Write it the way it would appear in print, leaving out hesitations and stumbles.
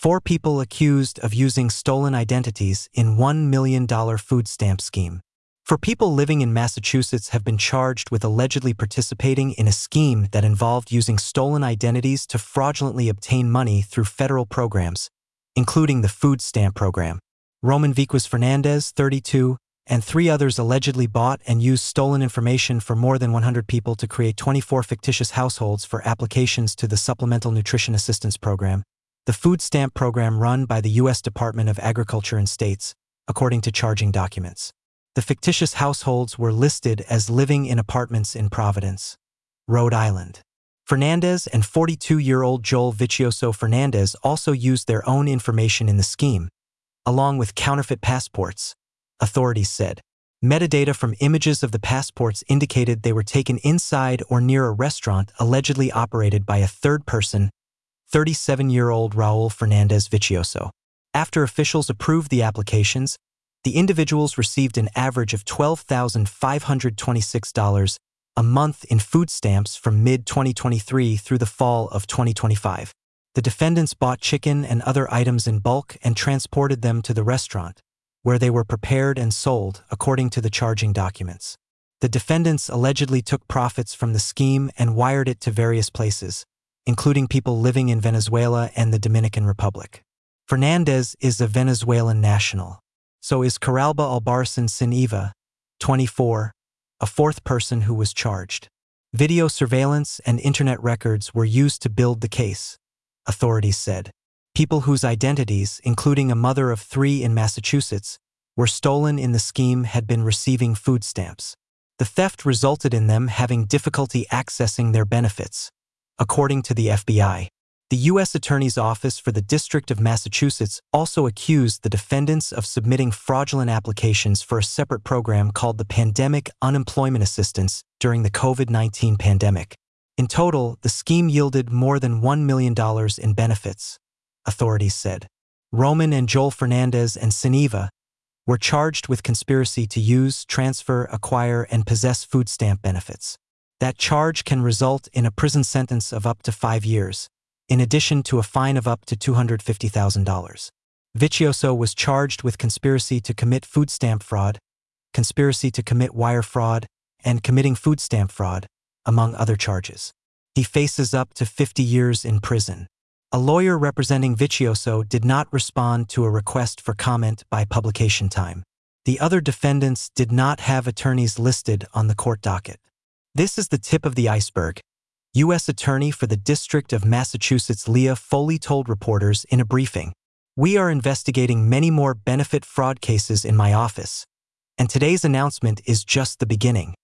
4 people accused of using stolen identities in $1 million food stamp scheme. 4 people living in Massachusetts have been charged with allegedly participating in a scheme that involved using stolen identities to fraudulently obtain money through federal programs, including the food stamp program. Roman Viquez Fernandez, 32, and 3 others allegedly bought and used stolen information for more than 100 people to create 24 fictitious households for applications to the Supplemental Nutrition Assistance Program, the food stamp program run by the U.S. Department of Agriculture and States, according to charging documents. The fictitious households were listed as living in apartments in Providence, Rhode Island. Fernandez and 42-year-old Joel Vicioso Fernandez also used their own information in the scheme, along with counterfeit passports, authorities said. Metadata from images of the passports indicated they were taken inside or near a restaurant allegedly operated by a third person, 37-year-old Raul Fernandez Vicioso. After officials approved the applications, the individuals received an average of $12,526 a month in food stamps from mid-2023 through the fall of 2025. The defendants bought chicken and other items in bulk and transported them to the restaurant, where they were prepared and sold, according to the charging documents. The defendants allegedly took profits from the scheme and wired it to various places, including people living in Venezuela and the Dominican Republic. Fernandez is a Venezuelan national. So is Caralba Albarracin Siniva, 24, a 4th person who was charged. Video surveillance and internet records were used to build the case, authorities said. People whose identities, including a mother of 3 in Massachusetts, were stolen in the scheme had been receiving food stamps. The theft resulted in them having difficulty accessing their benefits, according to the FBI. The U.S. Attorney's Office for the District of Massachusetts also accused the defendants of submitting fraudulent applications for a separate program called the Pandemic Unemployment Assistance during the COVID-19 pandemic. In total, the scheme yielded more than $1 million in benefits, authorities said. Roman and Joel Fernandez and Siniva were charged with conspiracy to use, transfer, acquire, and possess food stamp benefits. That charge can result in a prison sentence of up to 5 years, in addition to a fine of up to $250,000. Vicioso was charged with conspiracy to commit food stamp fraud, conspiracy to commit wire fraud, and committing food stamp fraud, among other charges. He faces up to 50 years in prison. A lawyer representing Vicioso did not respond to a request for comment by publication time. The other defendants did not have attorneys listed on the court docket. This is the tip of the iceberg, U.S. Attorney for the District of Massachusetts Leah Foley told reporters in a briefing. We are investigating many more benefit fraud cases in my office, and today's announcement is just the beginning.